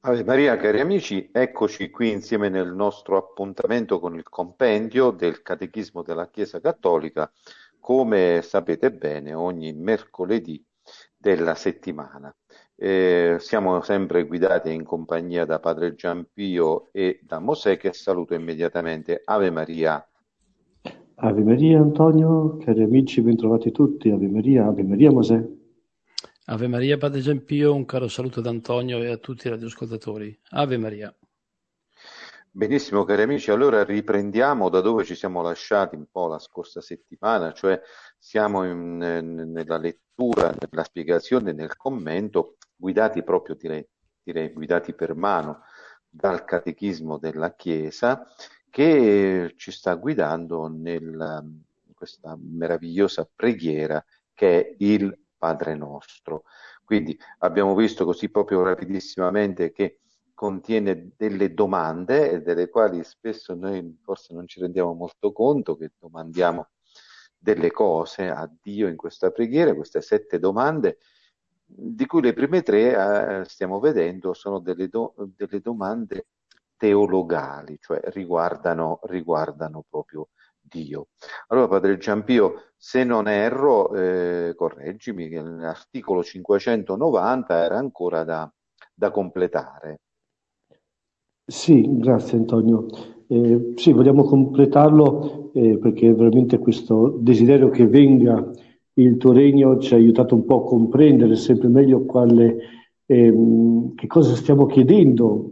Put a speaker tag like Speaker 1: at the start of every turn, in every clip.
Speaker 1: Ave Maria, cari amici, eccoci qui insieme nel nostro appuntamento con il compendio del Catechismo della Chiesa Cattolica, come sapete bene, ogni mercoledì della settimana. Siamo sempre guidati in compagnia da Padre Giampio e da Mosè, che saluto immediatamente. Ave Maria.
Speaker 2: Ave Maria Antonio, cari amici, bentrovati tutti. Ave Maria Mosè.
Speaker 3: Ave Maria, Padre Giampio, un caro saluto ad Antonio e a tutti i radioascoltatori. Ave Maria.
Speaker 1: Benissimo, cari amici, allora riprendiamo da dove ci siamo lasciati un po' la scorsa settimana, cioè siamo nella lettura, nella spiegazione, nel commento, guidati proprio, direi guidati per mano dal Catechismo della Chiesa, che ci sta guidando in questa meravigliosa preghiera che è il Padre Nostro. Quindi abbiamo visto così proprio rapidissimamente che contiene delle domande delle quali spesso noi forse non ci rendiamo molto conto, che domandiamo delle cose a Dio in questa preghiera, queste 7 domande, di cui le prime 3 stiamo vedendo sono delle domande teologali, cioè riguardano proprio Dio. Allora, Padre Giampio, se non erro, correggimi, che l'articolo 590 era ancora da completare.
Speaker 2: Sì, grazie Antonio. Sì, vogliamo completarlo perché veramente questo desiderio che venga il tuo regno ci ha aiutato un po' a comprendere sempre meglio che cosa stiamo chiedendo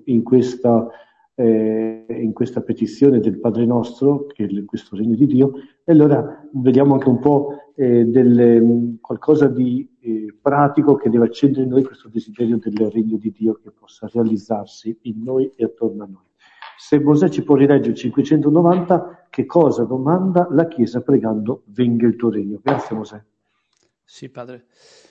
Speaker 2: in questa petizione del Padre nostro, che è questo regno di Dio, e allora vediamo anche un po' qualcosa di pratico che deve accendere in noi questo desiderio del regno di Dio che possa realizzarsi in noi e attorno a noi. Se Mosè ci può rileggere il 590, che cosa domanda la Chiesa pregando venga il tuo regno? Grazie Mosè.
Speaker 3: Sì, Padre.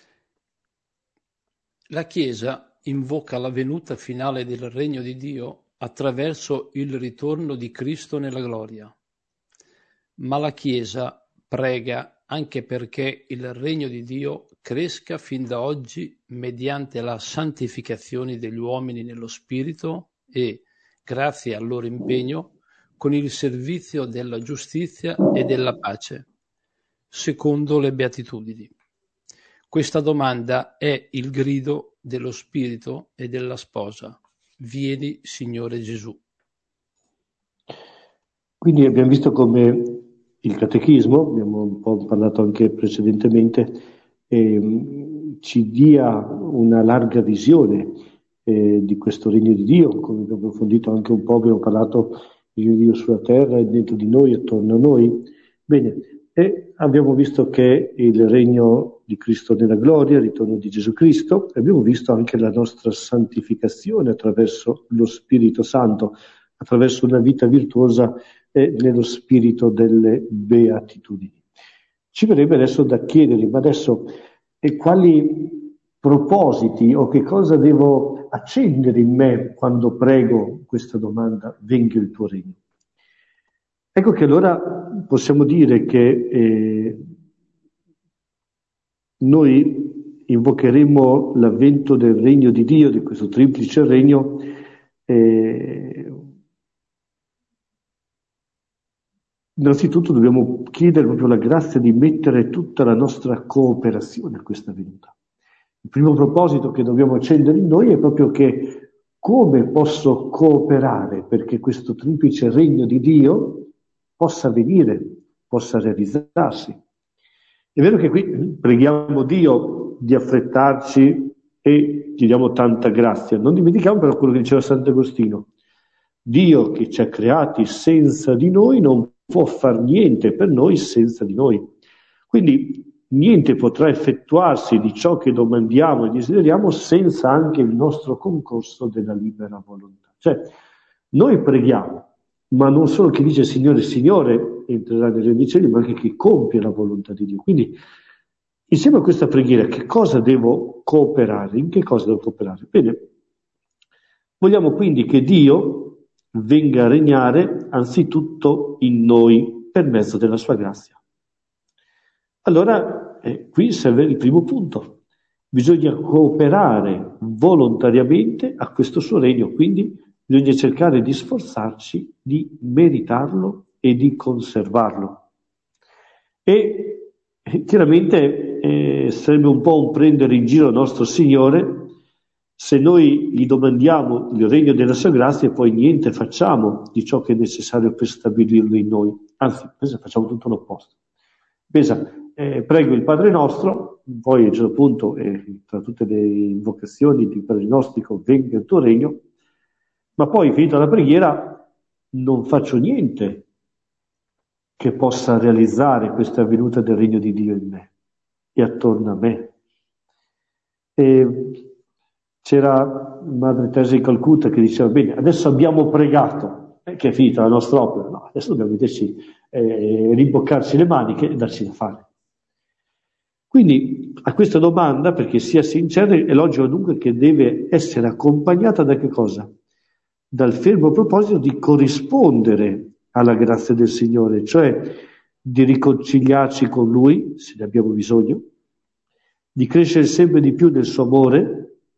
Speaker 3: La Chiesa invoca la venuta finale del regno di Dio attraverso il ritorno di Cristo nella gloria. Ma la Chiesa prega anche perché il regno di Dio cresca fin da oggi mediante la santificazione degli uomini nello spirito e, grazie al loro impegno, con il servizio della giustizia e della pace, secondo le beatitudini. Questa domanda è il grido dello Spirito e della Sposa. Vieni, Signore Gesù.
Speaker 2: Quindi abbiamo visto come il Catechismo, abbiamo un po' parlato anche precedentemente, ci dia una larga visione di questo regno di Dio, come abbiamo approfondito anche un po', abbiamo parlato del regno di Dio sulla terra e dentro di noi, attorno a noi. Bene, e abbiamo visto che il regno di Cristo nella gloria, il ritorno di Gesù Cristo, e abbiamo visto anche la nostra santificazione attraverso lo Spirito Santo, attraverso una vita virtuosa nello spirito delle beatitudini. Ci verrebbe adesso da chiedere, ma adesso quali propositi o che cosa devo accendere in me quando prego questa domanda, venga il tuo regno? Ecco che allora possiamo dire che noi invocheremo l'avvento del regno di Dio, di questo triplice regno, innanzitutto dobbiamo chiedere proprio la grazia di mettere tutta la nostra cooperazione a questa venuta. Il primo proposito che dobbiamo accendere in noi è proprio che come posso cooperare perché questo triplice regno di Dio possa venire, possa realizzarsi. È vero che qui preghiamo Dio di affrettarci e gli diamo tanta grazia. Non dimentichiamo però quello che diceva Sant'Agostino. Dio che ci ha creati senza di noi non può far niente per noi senza di noi. Quindi niente potrà effettuarsi di ciò che domandiamo e desideriamo senza anche il nostro concorso della libera volontà. Cioè, noi preghiamo, ma non solo chi dice Signore, Signore entrerà nel regno dei cieli, ma anche chi compie la volontà di Dio. Quindi, insieme a questa preghiera, che cosa devo cooperare? In che cosa devo cooperare? Bene, vogliamo quindi che Dio venga a regnare anzitutto in noi per mezzo della sua grazia. Allora, qui serve il primo punto. bisogna cooperare volontariamente a questo suo regno, quindi bisogna cercare di sforzarci di meritarlo e di conservarlo. E chiaramente sarebbe un po' un prendere in giro il nostro Signore se noi gli domandiamo il regno della sua grazia e poi niente facciamo di ciò che è necessario per stabilirlo in noi. Anzi, facciamo tutto l'opposto. Prego il Padre nostro, poi a un certo punto, tra tutte le invocazioni di Padre nostro, dico venga il tuo regno, ma poi finita la preghiera non faccio niente che possa realizzare questa venuta del regno di Dio in me e attorno a me. E c'era Madre Teresa di Calcutta che diceva, bene, adesso abbiamo pregato, che è finita la nostra opera, no, adesso dobbiamo metterci, rimboccarci le maniche e darci da fare. Quindi a questa domanda, perché sia sincera, è logico dunque che deve essere accompagnata da che cosa? Dal fermo proposito di corrispondere alla grazia del Signore, cioè di riconciliarci con Lui, se ne abbiamo bisogno, di crescere sempre di più nel suo amore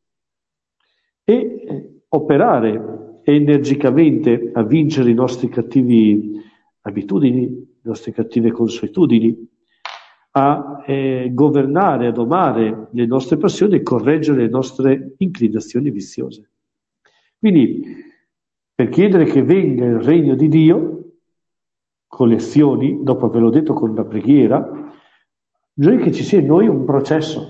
Speaker 2: e operare energicamente a vincere i nostri cattivi abitudini, le nostre cattive consuetudini, a governare, a domare le nostre passioni e correggere le nostre inclinazioni viziose. Quindi, per chiedere che venga il regno di Dio, con le azioni, dopo averlo detto con la preghiera, bisogna che ci sia in noi un processo.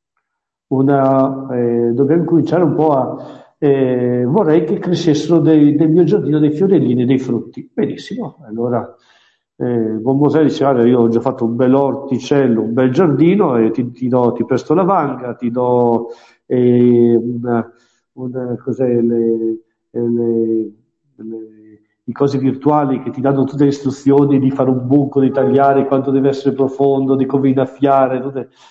Speaker 2: Dobbiamo cominciare un po' vorrei che crescessero nel mio giardino dei fiorellini e dei frutti. Benissimo, allora buon Mosè diceva, io ho già fatto un bel orticello, un bel giardino e ti presto la vanga, ti do i cosi virtuali che ti danno tutte le istruzioni di fare un buco, di tagliare quanto deve essere profondo, di come innaffiare,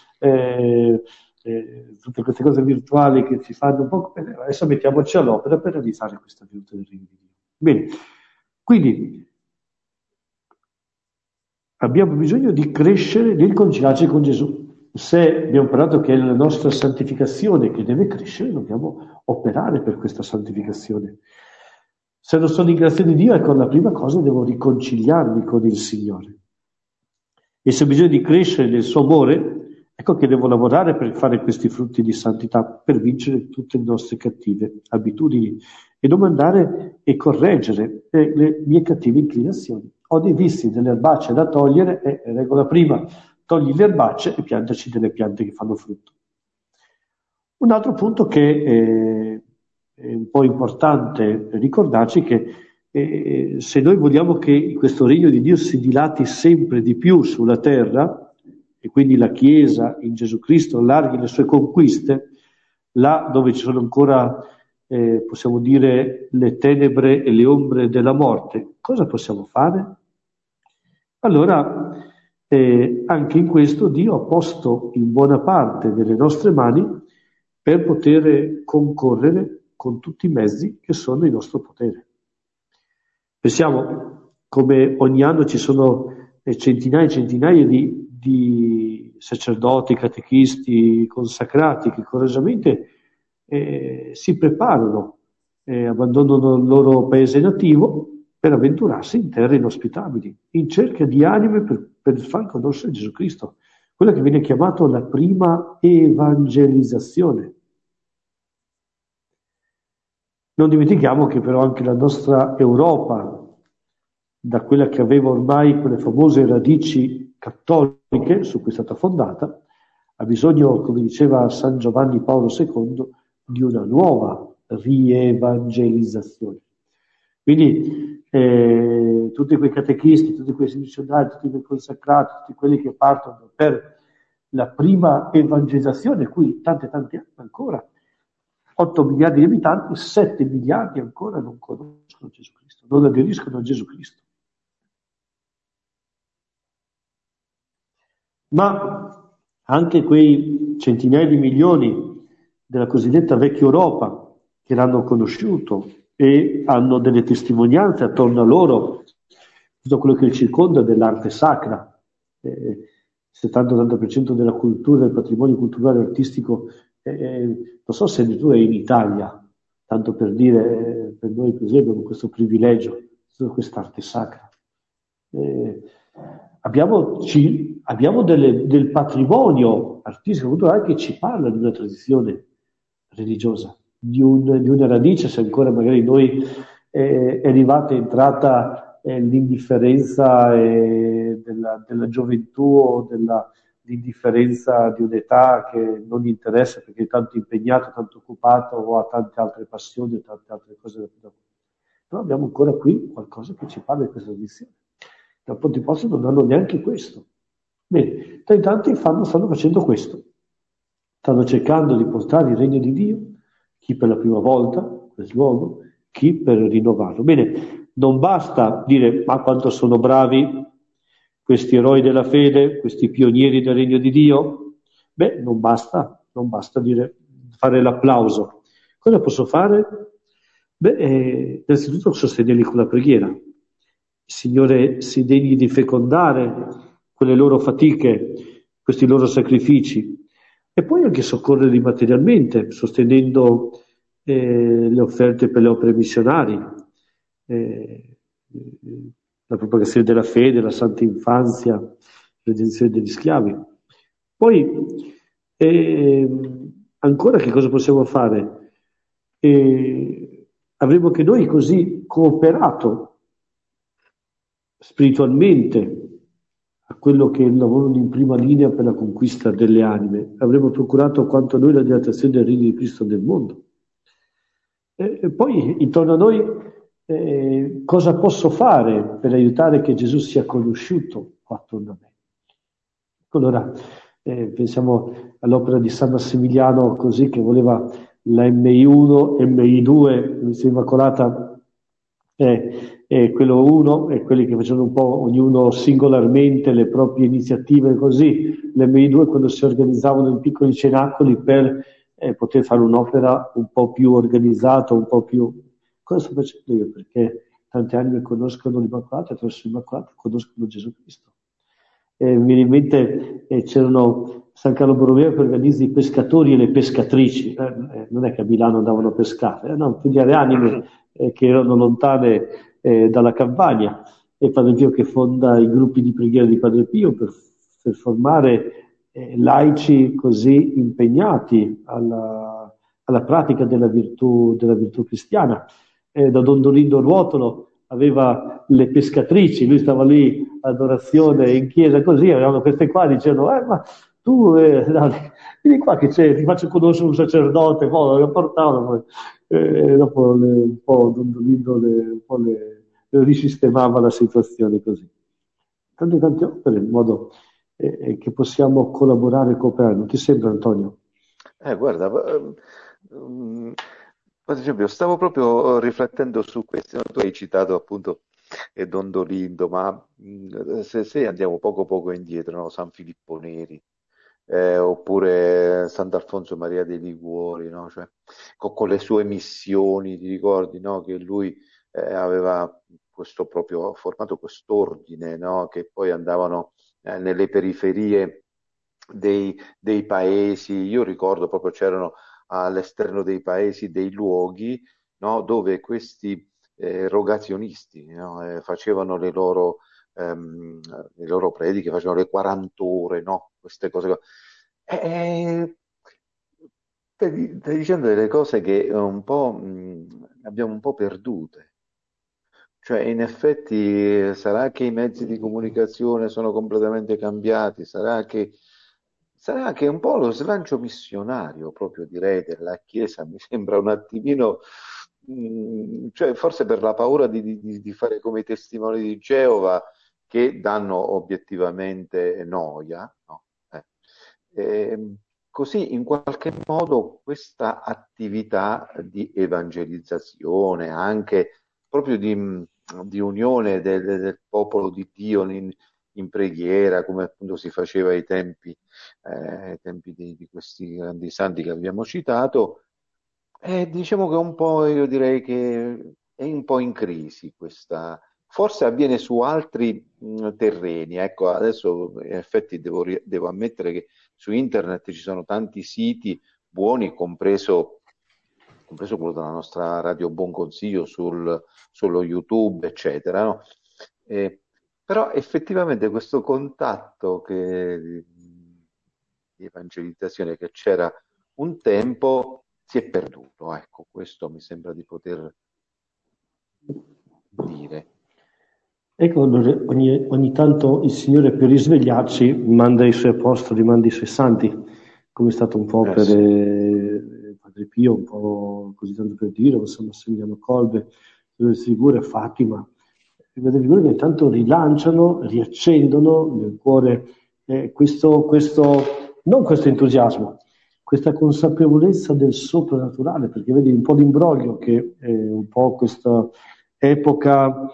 Speaker 2: tutte queste cose virtuali che ci fanno un po'. Adesso mettiamoci all'opera per realizzare questa venuta del regno di Dio. Bene, quindi abbiamo bisogno di crescere, di riconciliarci con Gesù. Se abbiamo parlato che è la nostra santificazione che deve crescere, dobbiamo operare per questa santificazione. Se non sono in grazia di Dio, ecco, la prima cosa devo riconciliarmi con il Signore. E se ho bisogno di crescere nel suo amore, ecco che devo lavorare per fare questi frutti di santità, per vincere tutte le nostre cattive abitudini e domandare e correggere le mie cattive inclinazioni. Ho dei vizi, delle erbacce da togliere e regola prima, togli le erbacce e piantaci delle piante che fanno frutto. Un altro punto che è un po' importante ricordarci che se noi vogliamo che questo regno di Dio si dilati sempre di più sulla terra e quindi la Chiesa in Gesù Cristo allarghi le sue conquiste, là dove ci sono ancora, possiamo dire, le tenebre e le ombre della morte, cosa possiamo fare? Allora, anche in questo Dio ha posto in buona parte delle nostre mani per poter concorrere con tutti i mezzi che sono in nostro potere. Pensiamo come ogni anno ci sono centinaia e centinaia di sacerdoti, catechisti, consacrati che coraggiosamente si preparano, abbandonano il loro paese nativo per avventurarsi in terre inospitabili, in cerca di anime per far conoscere Gesù Cristo, quella che viene chiamata la prima evangelizzazione. Non dimentichiamo che però anche la nostra Europa, da quella che aveva ormai quelle famose radici cattoliche su cui è stata fondata, ha bisogno, come diceva San Giovanni Paolo II, di una nuova rievangelizzazione. Quindi tutti quei catechisti, tutti quei missionari, tutti quei consacrati, tutti quelli che partono per la prima evangelizzazione, cui tanti anni ancora, 8 miliardi di abitanti, 7 miliardi ancora non conoscono Gesù Cristo, non aderiscono a Gesù Cristo. Ma anche quei centinaia di milioni della cosiddetta vecchia Europa che l'hanno conosciuto e hanno delle testimonianze attorno a loro, tutto quello che circonda dell'arte sacra, 70-80% della cultura, del patrimonio culturale e artistico, non so se addirittura è in Italia, tanto per dire, per noi per esempio abbiamo questo privilegio, quest'arte sacra. Abbiamo del patrimonio artistico culturale che ci parla di una tradizione religiosa, di una radice, se ancora magari noi è entrata l'indifferenza della gioventù o l'indifferenza di un'età che non gli interessa perché è tanto impegnato, tanto occupato o ha tante altre passioni e tante altre cose da fare. Però abbiamo ancora qui qualcosa che ci parla di questa tradizione. Da Ponteposto non hanno neanche questo. Bene, tanti stanno facendo questo. Stanno cercando di portare il regno di Dio, chi per la prima volta, quel luogo, chi per rinnovarlo. Bene, non basta dire ma quanto sono bravi questi eroi della fede, questi pionieri del regno di Dio. Beh, non basta dire, fare l'applauso. Cosa posso fare? Beh, innanzitutto sostenerli con la preghiera. Il Signore si degni di fecondare quelle loro fatiche, questi loro sacrifici, e poi anche soccorrerli materialmente, sostenendo le offerte per le opere missionarie, la propagazione della fede, la santa infanzia, la redenzione degli schiavi. Poi, ancora che cosa possiamo fare? Avremo che noi così cooperato spiritualmente a quello che è il lavoro in prima linea per la conquista delle anime. Avremo procurato quanto noi la dilatazione del regno di Cristo nel mondo. E poi intorno a noi cosa posso fare per aiutare che Gesù sia conosciuto qua attorno a me? Allora pensiamo all'opera di San Massimiliano così che voleva la MI1, MI2, Missione Immacolata quello uno e quelli che facevano un po' ognuno singolarmente le proprie iniziative così, l'MI2 quando si organizzavano in piccoli cenacoli per poter fare un'opera un po' più organizzata, un po' più... Cosa sto facendo io? Perché tante anime conoscono l'Immacolata, attraverso l'Immacolata conoscono Gesù Cristo. Mi viene in mente c'erano San Carlo Borromeo che organizza i pescatori e le pescatrici, non è che a Milano andavano a pescare, no, pigliare anime che erano lontane dalla campagna, e Padre Pio che fonda i gruppi di preghiera di Padre Pio per formare laici così impegnati alla pratica della virtù cristiana. Da Don Dolindo Ruotolo aveva le pescatrici, lui stava lì ad orazione in chiesa così, avevano queste qua, dicevano ma tu vieni qua che c'è, ti faccio conoscere un sacerdote, poi lo portavano, dopo un po' Don Dolindo un po' le risistemava la situazione così. Tante opere in modo che possiamo collaborare e cooperare, non ti sembra, Antonio?
Speaker 1: Guarda, per esempio, stavo proprio riflettendo su questo, no? Tu hai citato appunto Don Dolindo, ma se andiamo poco indietro, no? San Filippo Neri, oppure Sant'Alfonso Maria dei Liguori, no? Cioè, con le sue missioni, ti ricordi, no? Che lui aveva formato quest'ordine, no? Che poi andavano nelle periferie dei paesi. Io ricordo proprio c'erano all'esterno dei paesi dei luoghi, no? Dove questi rogazionisti, no? Facevano le loro prediche, facevano le 40 ore, no? Queste cose qua. Eh, stai dicendo delle cose che un po' abbiamo un po' perdute. Cioè, in effetti sarà che i mezzi di comunicazione sono completamente cambiati, sarà che un po' lo slancio missionario, proprio direi, della Chiesa mi sembra un attimino, cioè forse per la paura di fare come i testimoni di Geova che danno obiettivamente noia, no? Così in qualche modo questa attività di evangelizzazione, anche proprio di unione del popolo di Dio in preghiera, come appunto si faceva ai tempi di questi grandi santi che abbiamo citato, diciamo che un po', io direi che è un po' in crisi forse avviene su altri terreni. Ecco, adesso in effetti devo ammettere che su internet ci sono tanti siti buoni, compreso quello della nostra Radio Buon Consiglio sullo YouTube, eccetera, no? Però effettivamente questo contatto di evangelizzazione che c'era un tempo si è perduto, ecco, questo mi sembra di poter dire.
Speaker 2: Ecco, allora, ogni tanto il Signore, per risvegliarci, manda i suoi apostoli, manda i suoi santi, come è stato un po' per Padre Pio, un po' così tanto per dire, insomma, Massimiliano Kolbe, delle figure, Fatima, delle figure che intanto rilanciano, riaccendono nel cuore non questo entusiasmo, questa consapevolezza del soprannaturale, perché vedi un po' l'imbroglio che è un po' questa epoca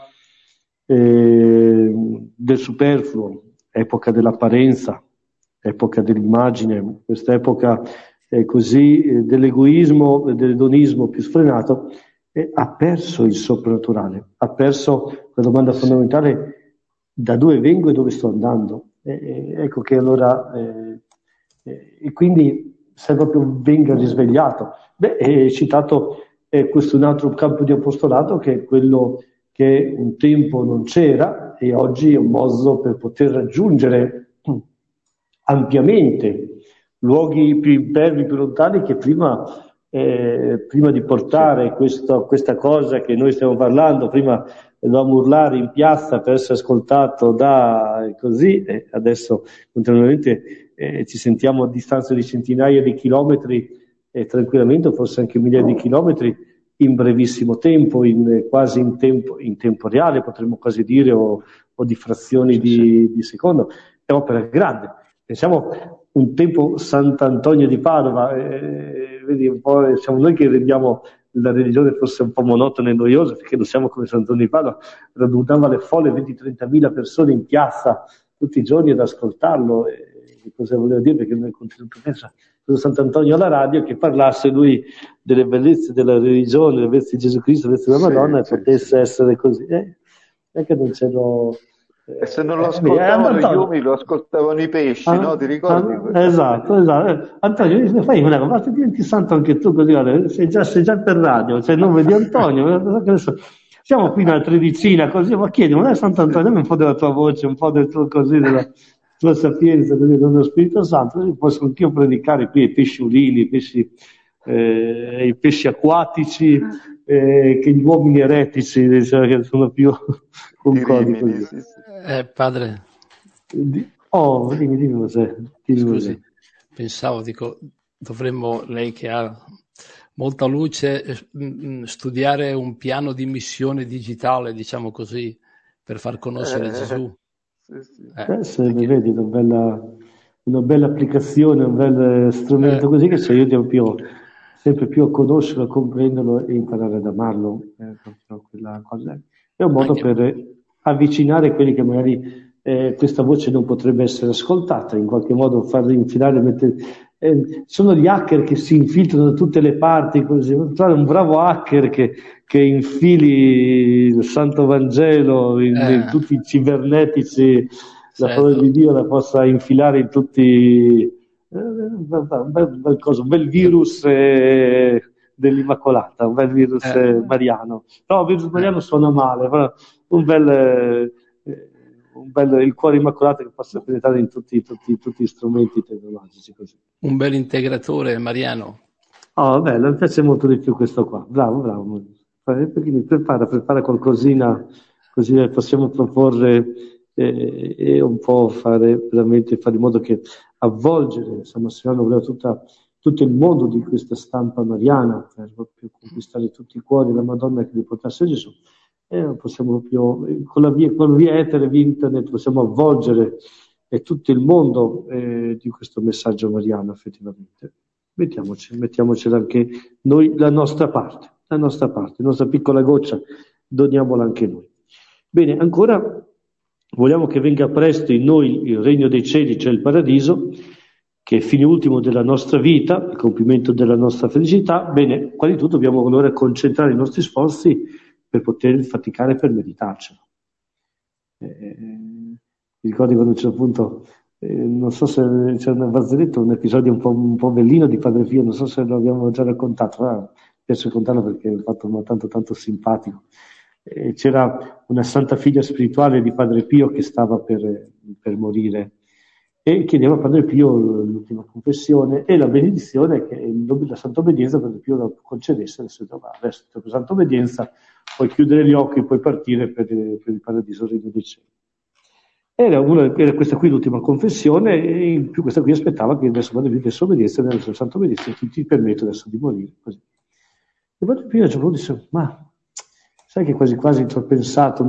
Speaker 2: del superfluo, epoca dell'apparenza, epoca dell'immagine, questa epoca così dell'egoismo e dell'edonismo più sfrenato, ha perso il soprannaturale, ha perso la domanda fondamentale: da dove vengo e dove sto andando? Ecco che allora e quindi se proprio venga risvegliato. È citato questo un altro campo di apostolato, che è quello che un tempo non c'era e oggi è un modo per poter raggiungere ampiamente luoghi più impervi, più lontani, che prima di portare questa cosa che noi stiamo parlando, prima dovevamo urlare in piazza per essere ascoltato così, e adesso continuamente ci sentiamo a distanza di centinaia di chilometri, tranquillamente, forse anche migliaia di chilometri, in brevissimo tempo, quasi in tempo reale, potremmo quasi dire, o di frazioni di secondo. È opera grande. Pensiamo un tempo Sant'Antonio di Padova, vedi un po', siamo noi che rendiamo la religione forse un po' monotona e noiosa, perché non siamo come Sant'Antonio di Padova, radunava le folle 20-30.000 persone in piazza tutti i giorni ad ascoltarlo. Cosa voleva dire? Perché nel contenuto pensa Sant'Antonio alla radio, che parlasse lui delle bellezze della religione, delle bellezze di Gesù Cristo, delle bellezze della Madonna, e potesse essere così. È che non ce l'ho.
Speaker 1: E se non lo ascoltavano gli uomini, lo ascoltavano i pesci, no? Ti ricordi?
Speaker 2: Esatto. Antonio, fai una cosa, basta, diventi santo anche tu, così, guarda, sei già per radio, c'è il nome di Antonio. Siamo qui nella tredicina, così, ma chiedi, ma è Sant'Antonio, dammi un po' della tua voce, un po' del tuo così, della tua sapienza, così, dello Spirito Santo, così posso anch'io predicare qui ai pesciolini, i pesci acquatici, che gli uomini eretici, cioè, che sono più concordi così.
Speaker 3: Padre.
Speaker 2: Dimmi cos'è.
Speaker 3: Scusi, pensavo, dovremmo, lei che ha molta luce, studiare un piano di missione digitale, diciamo così, per far conoscere Gesù.
Speaker 2: Vedi, una bella applicazione, un bel strumento così, che ci aiuta sempre più a conoscerlo, a comprenderlo e imparare ad amarlo. Quella cosa. È un modo per avvicinare quelli che magari questa voce non potrebbe essere ascoltata, in qualche modo farli infilare, sono gli hacker che si infiltrano da tutte le parti, così. Trovare un bravo hacker che infili il Santo Vangelo in tutti i cibernetici, la parola di Dio la possa infilare in tutti, un bel virus dell'Immacolata, un bel virus mariano. No, il virus mariano suona male, però un bel il cuore immacolato che possa penetrare in tutti gli strumenti tecnologici, così.
Speaker 3: Un bel integratore mariano.
Speaker 2: Mi piace molto di più questo qua. Bravo. Prepara qualcosina, così possiamo proporre e un po' fare in modo che avvolgere San Massimiliano voleva tutto il mondo di questa stampa mariana, per proprio conquistare tutti i cuori della Madonna che li portasse a Gesù. Possiamo proprio, con la via etere, via internet, possiamo avvolgere tutto il mondo di questo messaggio mariano, effettivamente. Mettiamocela anche noi, la nostra parte, la nostra piccola goccia, doniamola anche noi. Bene, ancora vogliamo che venga presto in noi il regno dei cieli, cioè il paradiso, che è il fine ultimo della nostra vita, il compimento della nostra felicità. Bene, qua di tutto dobbiamo allora concentrare i nostri sforzi per poter faticare per meritarcelo. Mi ricordi quando c'è appunto, non so se c'è una barzelletta, un episodio un po' bellino di Padre Pio, non so se lo abbiamo già raccontato, mi piace raccontarlo perché è un fatto tanto simpatico. C'era una santa figlia spirituale di Padre Pio che stava per morire e chiedeva a Padre Pio l'ultima confessione e la benedizione che la santa obbedienza Padre Pio la concedesse. Adesso per santa obbedienza puoi chiudere gli occhi, puoi partire per il paradiso regno dei cieli. Era questa qui l'ultima confessione, e in più questa qui aspettava che adesso Padre Pio desse obbedienza, nella sua santa obbedienza ti permetto adesso di morire. Così. E Padre Pio a un certo punto disse, ma sai che quasi quasi ci ho pensato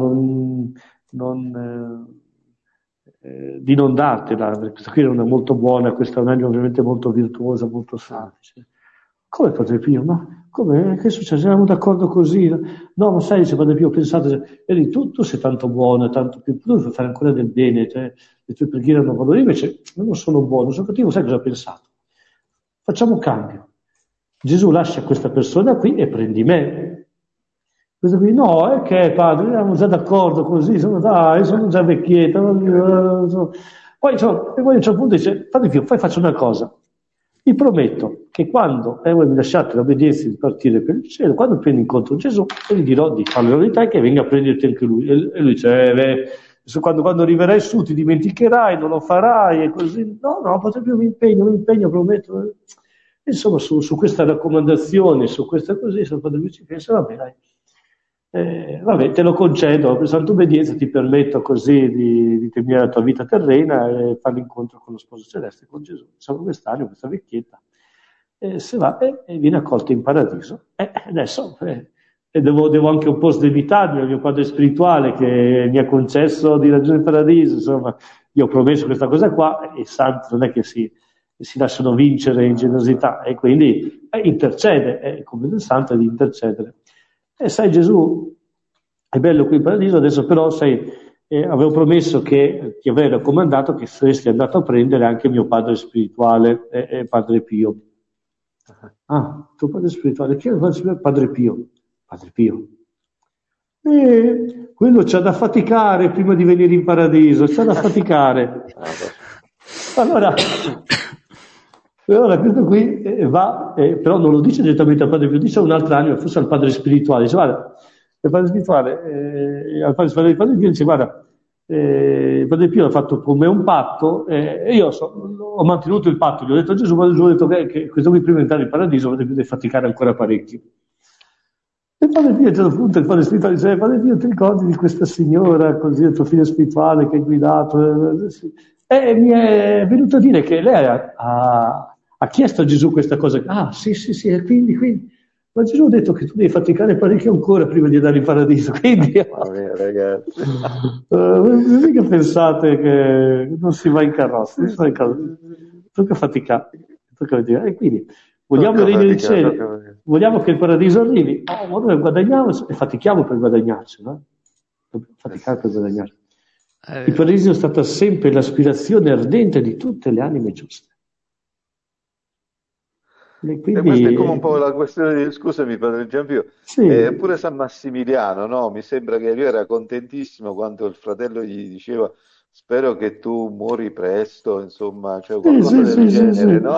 Speaker 2: di non dartela, perché questa qui era una molto buona, questa è un'anima ovviamente molto virtuosa, molto santa. Come Padre Pio? Ma come? Che è successo? Eravamo d'accordo così? No, ma sai, dice Padre Pio, ho pensato, vedi, tu sei tanto buono, tanto più, tu devi fare ancora del bene, cioè, le tue preghiere hanno valore, invece non sono buono, sono cattivo, sai cosa ho pensato? Facciamo un cambio. Gesù lascia questa persona qui e prendi me. Questo qui, no, è che padre, eravamo già d'accordo così, sono già vecchietta. Poi a un certo punto dice, Padre Pio, poi faccio una cosa. Vi prometto che quando voi mi lasciate l'obbedienza di partire per il cielo, quando prendo incontro Gesù, io gli dirò di fare la verità e che venga a prenderti anche lui. E lui dice, quando arriverai su ti dimenticherai, non lo farai e così. No, Padre Pio, mi impegno, prometto. Insomma, su questa raccomandazione, su questa così, se il Padre Pio ci pensa, vabbè, dai. Vabbè, te lo concedo, per santa obbedienza ti permetto così di terminare la tua vita terrena e fare l'incontro con lo sposo celeste, con Gesù. Siamo quest'anima, questa vecchietta, se va e viene accolta in paradiso. Adesso devo anche un po' sdebitarmi al mio padre spirituale che mi ha concesso di raggiungere il paradiso, insomma, io ho promesso questa cosa qua e i santi non è che si lasciano vincere in generosità e quindi intercede, è come del santo di intercedere. E sai Gesù, è bello qui in paradiso, adesso però sai, avevo promesso che ti avrei raccomandato che saresti andato a prendere anche mio padre spirituale, Padre Pio. Ah, tuo padre spirituale, chi è il padre spirituale? Padre Pio. Padre Pio. Quello c'ha da faticare prima di venire in paradiso, c'ha da faticare. Allora questo qui va, però non lo dice direttamente al Padre Pio, dice a un'altra anima, forse al Padre spirituale, dice guarda, il Padre spirituale, al Padre spirituale di Padre Pio dice guarda, il Padre Pio ha fatto con me un patto, e io ho mantenuto il patto, gli ho detto a Gesù, ma Gesù ha detto che questo qui prima di entrare in paradiso Padre Pio deve faticare ancora parecchio. E il Padre Pio a un certo punto, il Padre spirituale dice, Padre Pio ti ricordi di questa signora, così, il tuo figlio spirituale che hai guidato? E mi è venuto a dire che lei ha chiesto a Gesù questa cosa. Ah, sì, e quindi. Ma Gesù ha detto che tu devi faticare parecchio ancora prima di andare in paradiso. Quindi,
Speaker 1: ragazzi.
Speaker 2: Non mica pensate che non si va in carrozza, tocca faticare. E quindi vogliamo il regno dei cieli, vogliamo che il paradiso arrivi, ma noi guadagniamo e fatichiamo per guadagnarci, no? Dobbiamo faticare per guadagnarci. Il paradiso è stata sempre l'aspirazione ardente di tutte le anime giuste. E
Speaker 1: questa è come un po' la questione scusami Padre Giampio,
Speaker 2: sì.
Speaker 1: Pure San Massimiliano, no? Mi sembra che lui era contentissimo quando il fratello gli diceva spero che tu muori presto, insomma, cioè qualcosa del genere, no?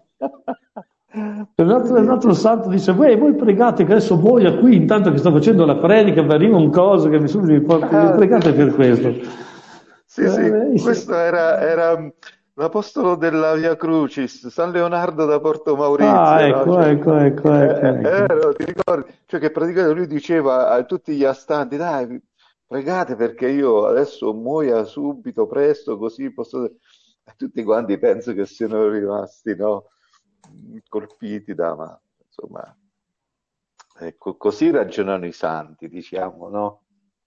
Speaker 2: Un altro santo dice voi pregate che adesso muoia qui intanto che sto facendo la predica, mi arriva un coso che mi porta, pregate per questo.
Speaker 1: Sì, questo era l'apostolo della Via Crucis, San Leonardo da Porto Maurizio.
Speaker 2: Ecco.
Speaker 1: Ti ricordi? Cioè che praticamente lui diceva a tutti gli astanti, dai, pregate perché io adesso muoia subito, presto, così posso... E tutti quanti penso che siano rimasti, no? Colpiti ma insomma, ecco, così ragionano i santi, diciamo, no?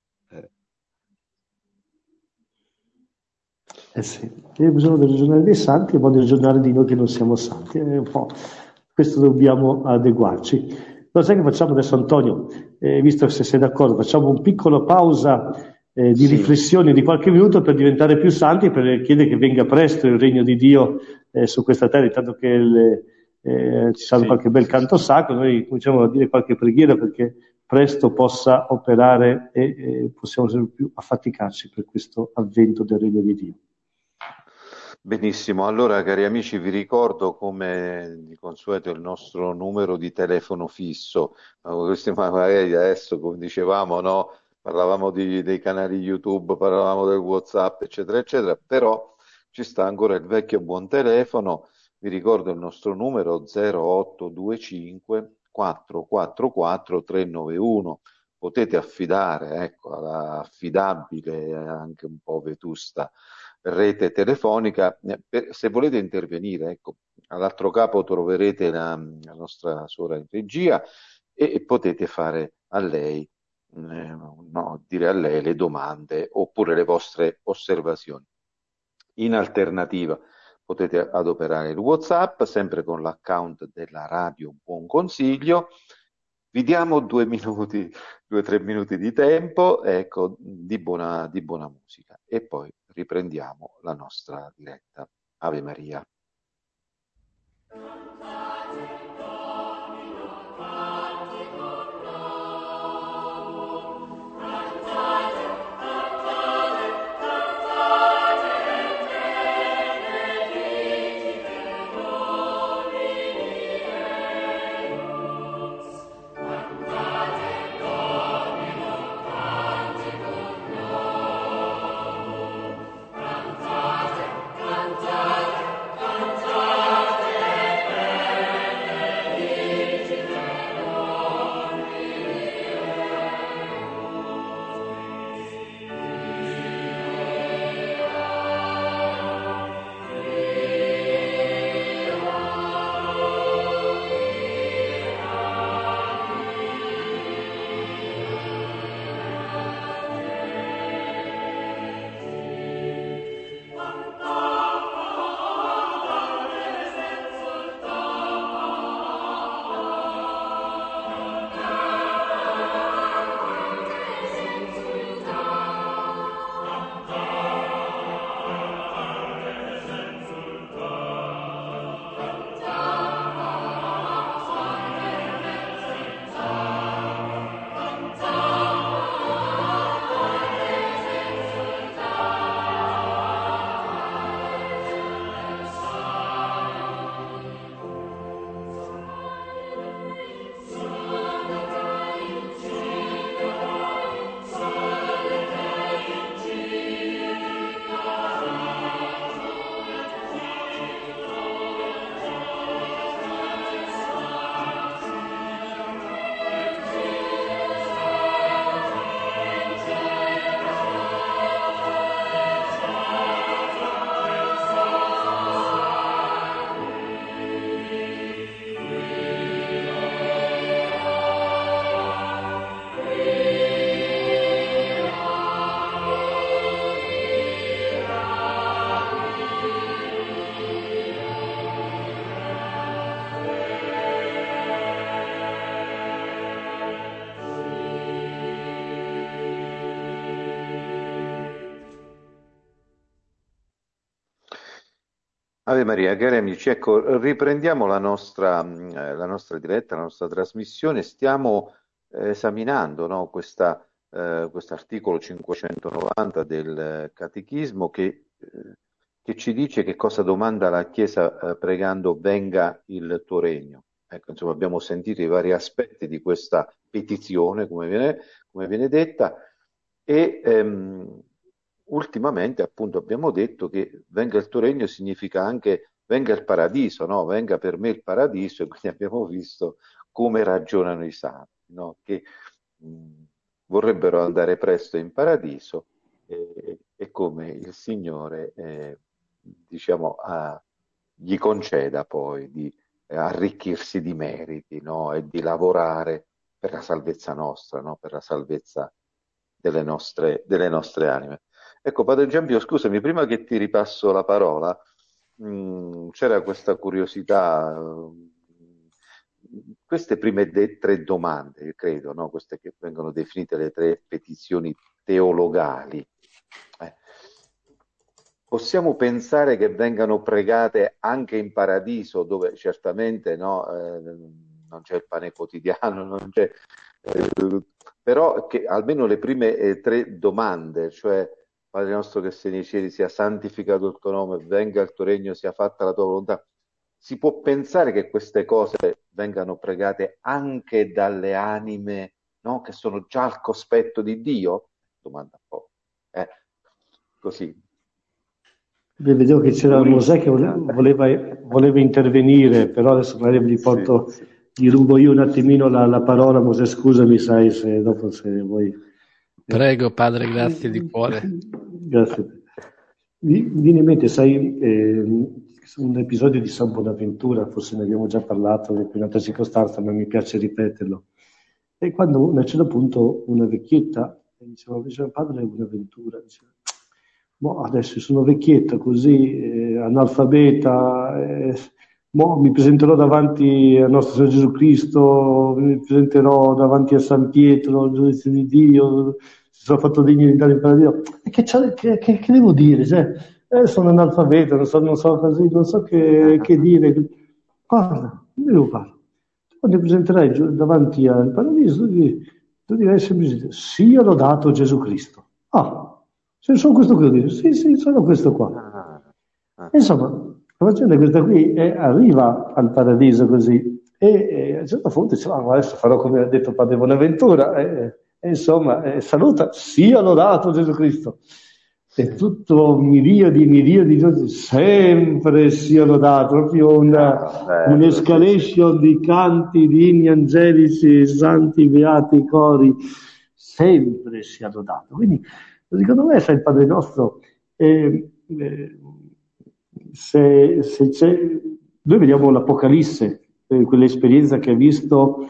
Speaker 2: Sì, bisogna ragionare dei santi e poi ragionare di noi che non siamo santi. Un po' questo dobbiamo adeguarci. Però sai che facciamo adesso, Antonio? Visto se sei d'accordo, facciamo una piccola pausa di riflessione di qualche minuto per diventare più santi, per chiedere che venga presto il regno di Dio su questa terra, intanto che ci salve qualche bel canto sacro, noi cominciamo a dire qualche preghiera perché presto possa operare e possiamo sempre più affaticarci per questo avvento del Regno di Dio.
Speaker 1: Benissimo, allora cari amici vi ricordo come di consueto il nostro numero di telefono fisso. Magari adesso come dicevamo, no? Parlavamo dei canali YouTube, parlavamo del WhatsApp eccetera eccetera, però ci sta ancora il vecchio buon telefono. Vi ricordo il nostro numero 0825 444 391. Potete affidare, ecco, alla affidabile e anche un po' vetusta rete telefonica. Se volete intervenire, ecco, all'altro capo troverete la nostra suora in regia e potete fare a lei, no, dire a lei le domande oppure le vostre osservazioni. In alternativa potete adoperare il WhatsApp, sempre con l'account della Radio Buon Consiglio. Vi diamo 2 o 3 minuti di tempo, ecco, di buona musica e poi riprendiamo la nostra diretta. Ave Maria. Ave Maria, cari amici, ecco, riprendiamo la nostra diretta, la nostra trasmissione. Stiamo esaminando, no, quest'articolo 590 del Catechismo che ci dice che cosa domanda la Chiesa pregando venga il tuo regno. Ecco, insomma, abbiamo sentito i vari aspetti di questa petizione, come viene detta, e ultimamente appunto abbiamo detto che venga il tuo regno significa anche venga il paradiso, no? Venga per me il paradiso, e quindi abbiamo visto come ragionano i santi, no? Che vorrebbero andare presto in paradiso e come il Signore diciamo gli conceda poi di arricchirsi di meriti, no? E di lavorare per la salvezza nostra, no? Per la salvezza delle nostre anime. Ecco, Padre Giampio, scusami, prima che ti ripasso la parola, c'era questa curiosità, queste prime tre domande, credo, no? Queste che vengono definite le tre petizioni teologali. possiamo pensare che vengano pregate anche in paradiso, dove certamente no, non c'è il pane quotidiano, non c'è, però che almeno le prime tre domande, cioè Padre nostro che sei nei cieli, sia santificato il tuo nome, venga il tuo regno, sia fatta la tua volontà. Si può pensare che queste cose vengano pregate anche dalle anime, no, che sono già al cospetto di Dio? Domanda un po'. Così.
Speaker 2: Vedevo che c'era Mosè che voleva intervenire, però adesso magari gli rubo io un attimino la parola. Mosè, scusami, sai, se dopo se vuoi.
Speaker 3: Prego, padre, grazie di cuore.
Speaker 2: Grazie. Viene in mente, sai, un episodio di San Bonaventura, forse ne abbiamo già parlato in un'altra circostanza, ma mi piace ripeterlo. E quando a un certo punto una vecchietta diceva padre Bonaventura, diceva, adesso sono vecchietta così, analfabeta, mi presenterò davanti al nostro Signore Gesù Cristo, mi presenterò davanti a San Pietro, il giudizio di Dio, si sono fatto degno di entrare in paradiso. E che devo dire? Cioè, sono analfabeta, non so così, non so che dire. Guarda, non devo fare. Quando ti presenterai davanti al paradiso, tu dirai semplicemente, sia lodato Gesù Cristo. Se sono questo che devo dire, sì, sono questo qua. Insomma, la faccenda è questa qui, arriva al paradiso così, e a un certo punto dice, adesso farò come ha detto Padre Bonaventura, insomma, saluta, sia lodato Gesù Cristo. E tutto miriadi di sempre sia lodato, proprio un'escalation di canti, di inni angelici, santi, beati, cori, sempre sia lodato. Quindi, secondo me, se il Padre nostro, se c'è, noi vediamo l'Apocalisse, quell'esperienza che ha visto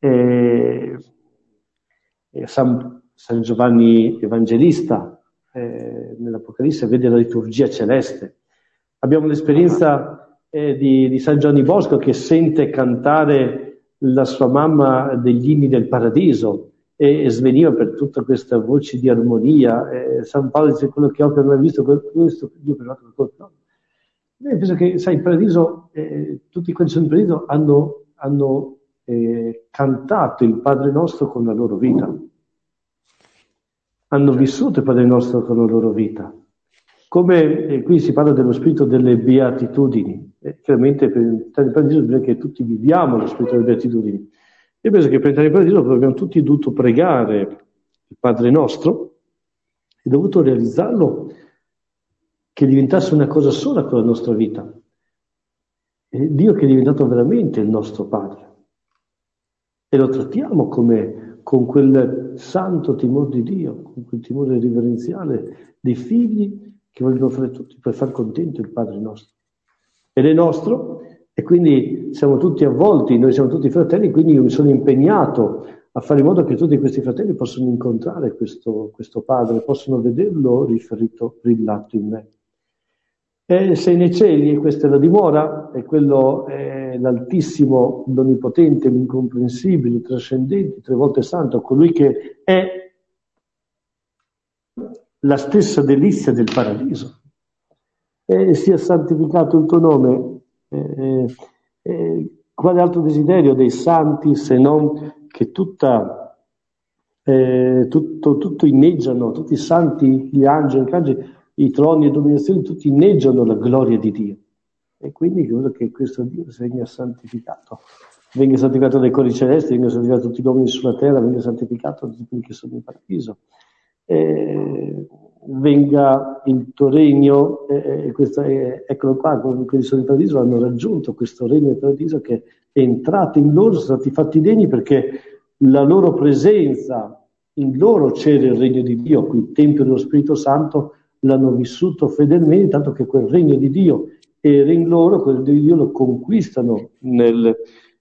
Speaker 2: San Giovanni Evangelista, nell'Apocalisse vede la liturgia celeste. Abbiamo l'esperienza di San Giovanni Bosco che sente cantare la sua mamma degli inni del paradiso e sveniva per tutta questa voce di armonia. San Paolo dice quello che ho per me visto, questo Dio per l'altro no. Io penso che, sai, il paradiso, tutti quelli che sono in paradiso hanno cantato il Padre nostro con la loro vita. Hanno vissuto il Padre nostro con la loro vita. Come qui si parla dello spirito delle beatitudini. Chiaramente per entrare in paradiso bisogna che tutti viviamo lo spirito delle beatitudini. Io penso che per entrare in paradiso abbiamo tutti dovuto pregare il Padre nostro e dovuto realizzarlo che diventasse una cosa sola con la nostra vita. E Dio che è diventato veramente il nostro Padre. E lo trattiamo con quel santo timore di Dio, con quel timore riverenziale dei figli che vogliono fare tutti per far contento il Padre nostro. Ed è nostro, e quindi siamo tutti avvolti, noi siamo tutti fratelli, quindi io mi sono impegnato a fare in modo che tutti questi fratelli possano incontrare questo Padre, possono vederlo riferito, brillato in me. E sei nei cieli, e questa è la dimora, e quello è l'Altissimo, l'Onnipotente, l'Incomprensibile, il Trascendente, tre volte Santo, colui che è la stessa delizia del paradiso. Sia santificato il tuo nome. Quale altro desiderio dei santi se non che tutto inneggiano, tutti i santi, gli angeli, i troni e dominazioni, tutti inneggiano la gloria di Dio. E quindi credo che questo Dio venga santificato dai cori celesti, venga santificato tutti gli uomini sulla terra, venga santificato tutti quelli che sono in paradiso. Venga il tuo regno, eccolo qua, quelli che sono in paradiso hanno raggiunto questo regno del paradiso che è entrato in loro, sono stati fatti degni perché la loro presenza, in loro c'era il regno di Dio, qui il Tempio dello Spirito Santo, l'hanno vissuto fedelmente, tanto che quel regno di Dio era in loro, quel regno di Dio lo conquistano nella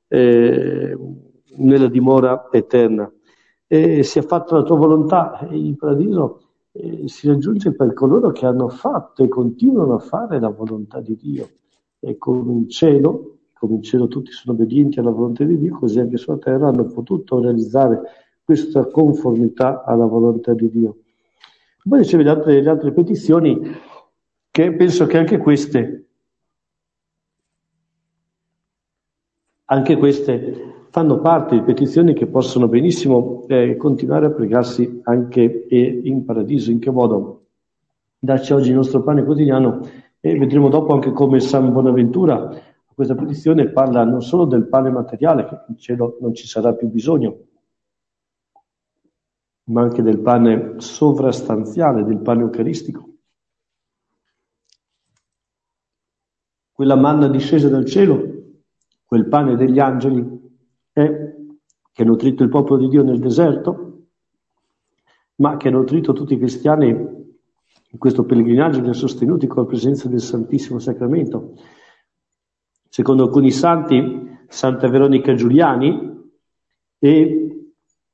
Speaker 2: dimora eterna. Si è fatta la tua volontà, il paradiso si raggiunge per coloro che hanno fatto e continuano a fare la volontà di Dio. E come in cielo tutti sono obbedienti alla volontà di Dio, così anche sulla terra hanno potuto realizzare questa conformità alla volontà di Dio. Poi ricevi le altre petizioni, che penso che anche queste fanno parte di petizioni che possono benissimo continuare a pregarsi anche in paradiso. In che modo? Darci oggi il nostro pane quotidiano, e vedremo dopo anche come San Bonaventura a questa petizione parla non solo del pane materiale, che in cielo non ci sarà più bisogno, ma anche del pane sovrastanziale, del pane eucaristico. Quella manna discesa dal cielo, quel pane degli angeli, che ha nutrito il popolo di Dio nel deserto, ma che ha nutrito tutti i cristiani in questo pellegrinaggio che li ha sostenuti con la presenza del Santissimo Sacramento. Secondo alcuni santi, Santa Veronica Giuliani e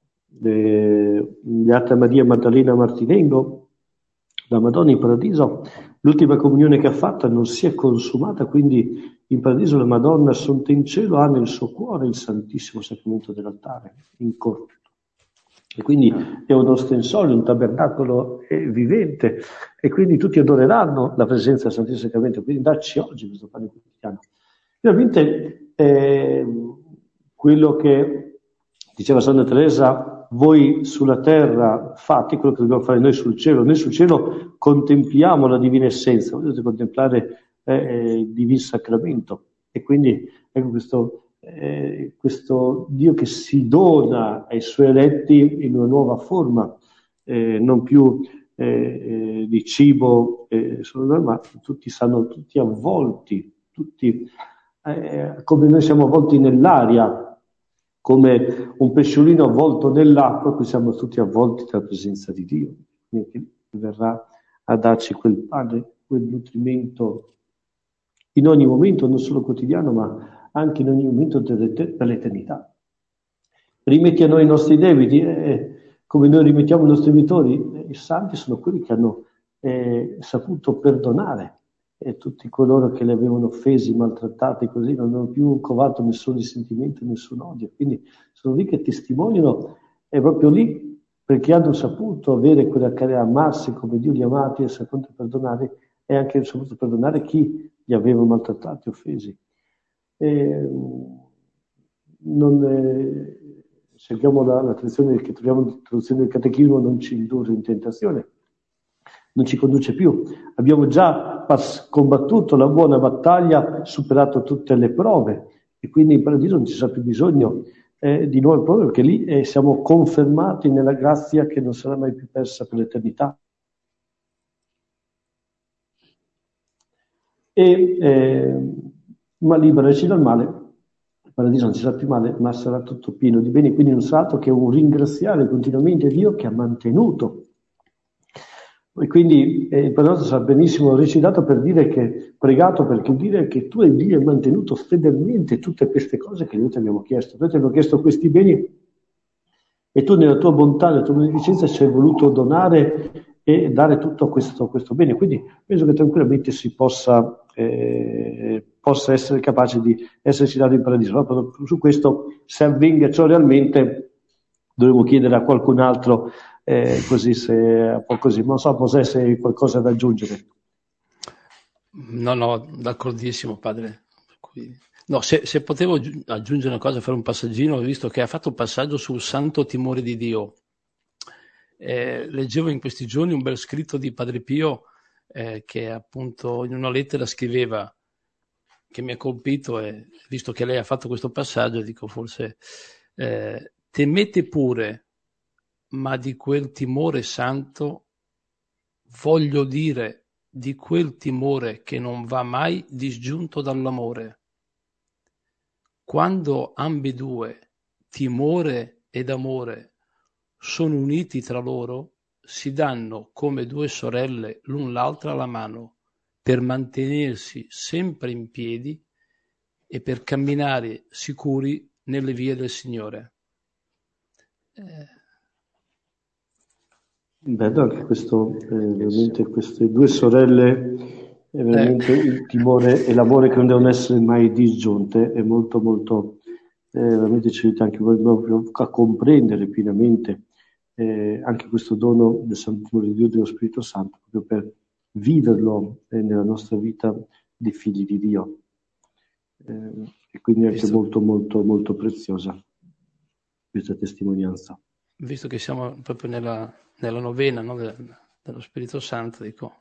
Speaker 2: Beata Maria Maddalena Martinengo, la Madonna in paradiso, l'ultima comunione che ha fatto non si è consumata, quindi in paradiso la Madonna Assunta in cielo ha nel suo cuore il Santissimo Sacramento dell'altare, in corpo. E quindi è un ostensorio, un tabernacolo vivente, e quindi tutti adoreranno la presenza del Santissimo Sacramento, quindi darci oggi questo pane quotidiano. Finalmente quello che diceva Santa Teresa, voi sulla terra fate quello che dobbiamo fare noi sul cielo. Noi sul cielo contempliamo la divina essenza, voi dovete contemplare il divino sacramento. E quindi ecco questo Dio che si dona ai suoi eletti in una nuova forma, non più di cibo, ma tutti stanno tutti avvolti, tutti come noi siamo avvolti nell'aria, come un pesciolino avvolto nell'acqua, qui siamo tutti avvolti dalla presenza di Dio, che verrà a darci quel pane, quel nutrimento in ogni momento, non solo quotidiano, ma anche in ogni momento per l'eternità. Rimetti a noi i nostri debiti, come noi rimettiamo i nostri debitori. I santi sono quelli che hanno saputo perdonare tutti coloro che li avevano offesi, maltrattati, così non hanno più covato nessun risentimento, nessun odio. Quindi sono lì che testimoniano, è proprio lì perché hanno saputo avere quella che era amarsi come Dio li ha amati e saputo perdonare, e anche saputo perdonare chi li aveva maltrattati, offesi. Seguiamo la tradizione che troviamo nella traduzione del Catechismo, non ci indurre in tentazione, non ci conduce più. Abbiamo già combattuto la buona battaglia, superato tutte le prove, e quindi in paradiso non ci sarà più bisogno di nuove prove, perché lì siamo confermati nella grazia che non sarà mai più persa per l'eternità. Ma liberaci dal male, il paradiso non ci sarà più male, ma sarà tutto pieno di beni, quindi non sarà altro che un ringraziare continuamente Dio che ha mantenuto. E quindi il Padre nostro sarà benissimo recitato per dire che, pregato per dire che tu e Dio hai mantenuto fedelmente tutte queste cose che noi ti abbiamo chiesto. Noi ti abbiamo chiesto questi beni e tu nella tua bontà, nella tua beneficenza ci hai voluto donare e dare tutto questo bene. Quindi penso che tranquillamente si possa essere capaci di esserci dati in paradiso. No? Su questo, se avvenga ciò realmente, dovremo chiedere a qualcun altro, così se così. Non so, se hai qualcosa da aggiungere.
Speaker 3: No, d'accordissimo, padre. No, se potevo aggiungere una cosa, fare un passaggino, visto che ha fatto un passaggio sul santo timore di Dio. Leggevo in questi giorni un bel scritto di Padre Pio, che appunto in una lettera scriveva, che mi ha colpito, e visto che lei ha fatto questo passaggio, dico forse temete pure, ma di quel timore santo, voglio dire di quel timore che non va mai disgiunto dall'amore. Quando ambedue, timore ed amore, sono uniti tra loro, si danno come due sorelle l'un l'altra la mano per mantenersi sempre in piedi e per camminare sicuri nelle vie del Signore.
Speaker 2: Bello anche questo, veramente queste due sorelle, è veramente il timore e l'amore che non devono essere mai disgiunte, è molto molto, veramente ci aiuta anche proprio a comprendere pienamente anche questo dono del Santo Timore di Dio, dello Spirito Santo, proprio per viverlo nella nostra vita di figli di Dio. E quindi è anche molto, molto, molto preziosa questa testimonianza.
Speaker 3: Visto che siamo proprio nella novena, no, dello Spirito Santo, dico.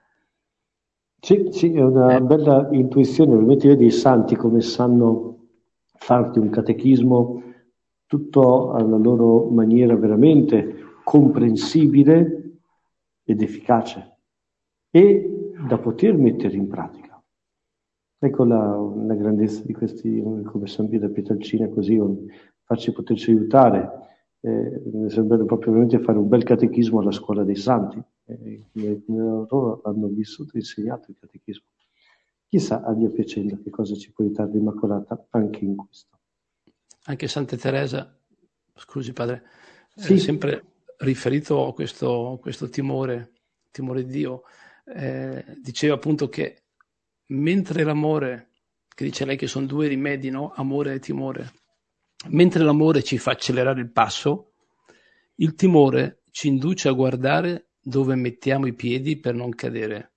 Speaker 2: Sì, è una bella intuizione. Ovviamente vedi i santi come sanno farti un catechismo tutto alla loro maniera veramente comprensibile ed efficace e da poter mettere in pratica. Ecco la grandezza di questi come San Pio da Pietrelcina, così poterci aiutare. Mi sembra proprio veramente fare un bel catechismo alla scuola dei santi. Loro hanno vissuto e insegnato il catechismo. Chissà a Dio piacendo che cosa ci può aiutare l'Immacolata anche in questo.
Speaker 3: Anche Santa Teresa, scusi padre,
Speaker 2: sì.
Speaker 3: Sempre riferito a questo timore di Dio, diceva appunto che mentre l'amore, che dice lei che sono due rimedi, no? Amore e timore, mentre l'amore ci fa accelerare il passo, il timore ci induce a guardare dove mettiamo i piedi per non cadere.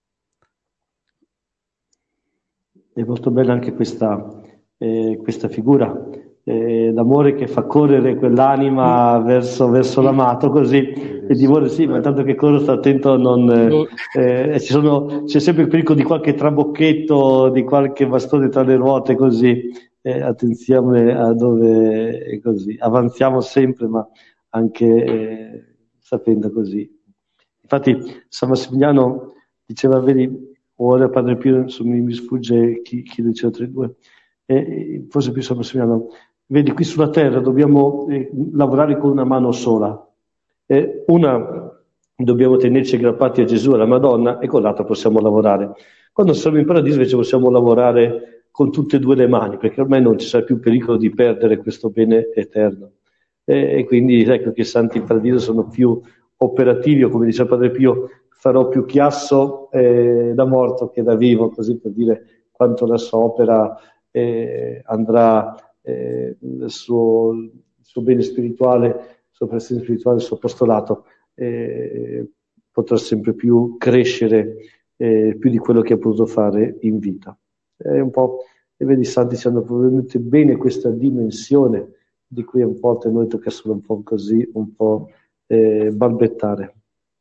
Speaker 2: È molto bella anche questa figura, l'amore che fa correre quell'anima verso l'amato, così, il timore sì, ma tanto che corro sta attento a non... c'è sempre il pericolo di qualche trabocchetto, di qualche bastone tra le ruote, così, attenzione a dove è così, avanziamo sempre, ma anche sapendo così. Infatti San Massimiliano diceva, vedi, ora Padre Pio, mi sfugge chi diceva tra i due, forse più San Massimiliano, vedi, qui sulla terra dobbiamo lavorare con una mano sola, una dobbiamo tenerci aggrappati a Gesù, alla Madonna, e con l'altra possiamo lavorare. Quando siamo in paradiso invece possiamo lavorare con tutte e due le mani, perché ormai non ci sarà più pericolo di perdere questo bene eterno. E quindi ecco che i santi in paradiso sono più operativi, o come diceva Padre Pio, farò più chiasso da morto che da vivo, così per dire quanto la sua opera andrà, il suo bene spirituale, la sua operazione spirituale, il suo apostolato potrà sempre più crescere più di quello che ha potuto fare in vita. È un po', e vedi, i santi ci hanno probabilmente bene questa dimensione di cui a volte noi tocca solo un po' così, un po' balbettare.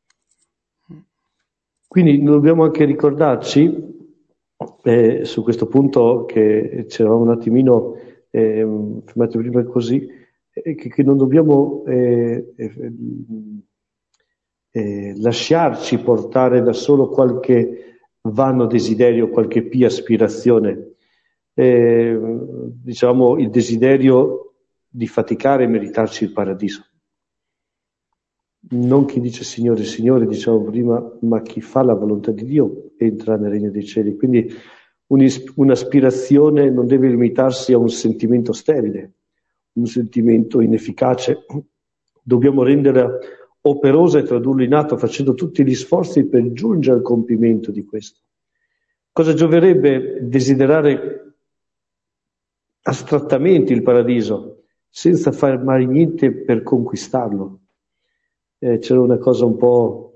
Speaker 2: Quindi dobbiamo anche ricordarci, su questo punto che ci eravamo un attimino fermati prima così, che non dobbiamo lasciarci portare da solo qualche vano desiderio, qualche pia aspirazione, diciamo il desiderio di faticare e meritarci il paradiso. Non chi dice Signore, Signore, diciamo prima, ma chi fa la volontà di Dio entra nel regno dei cieli. Quindi un'aspirazione non deve limitarsi a un sentimento sterile, un sentimento inefficace. Dobbiamo renderla operosa e tradurla in atto, facendo tutti gli sforzi per giungere al compimento di questo. Cosa gioverebbe desiderare astrattamente il paradiso, senza fare mai niente per conquistarlo? C'era una cosa un po'